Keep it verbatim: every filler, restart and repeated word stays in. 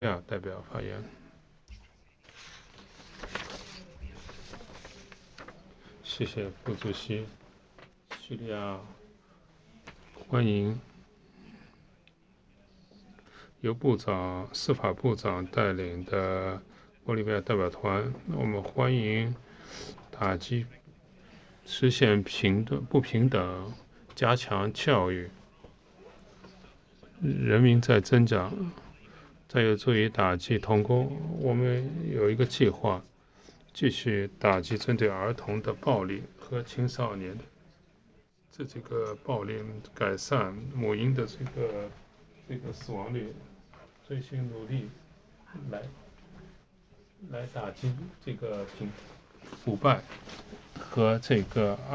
呀，代表发言。谢谢副主席。叙利亚欢迎由部长、司法部长带领的玻利维亚代表团。我们欢迎打击实现平等不平等，加强教育，人民在增长，再有助于打击童工。我们有一个计划，继续打击针对儿童的暴力和青少年的这这个暴力，改善母婴的这个这个死亡率，追寻努力来来打击这个腐腐败和这个